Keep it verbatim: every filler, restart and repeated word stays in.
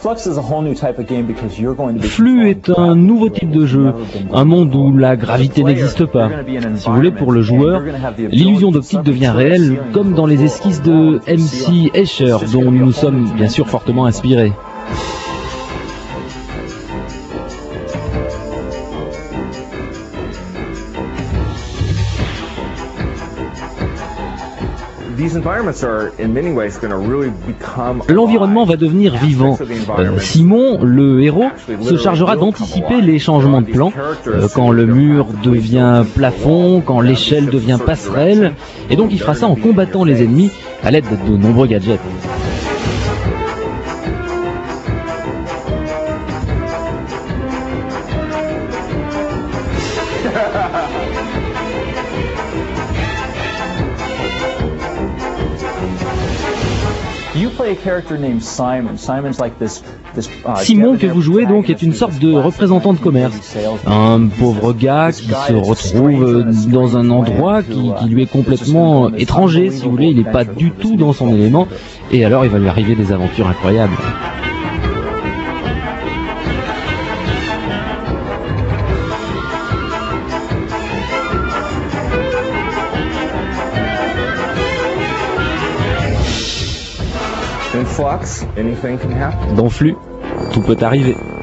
Flux est un nouveau type de jeu, un monde où la gravité n'existe pas. Si vous voulez, pour le joueur, l'illusion d'optique devient réelle, comme dans les esquisses de M C Escher, dont nous nous sommes bien sûr fortement inspirés. L'environnement va devenir vivant. Euh, Simon, le héros, se chargera d'anticiper les changements de plan, euh, quand le mur devient plafond, quand l'échelle devient passerelle, et donc il fera ça en combattant les ennemis à l'aide de nombreux gadgets. Simon, que vous jouez donc, est une sorte de représentant de commerce. Un pauvre gars qui se retrouve dans un endroit qui, qui lui est complètement étranger, si vous voulez, il n'est pas du tout dans son élément, et alors il va lui arriver des aventures incroyables. Dans Flux, tout peut arriver.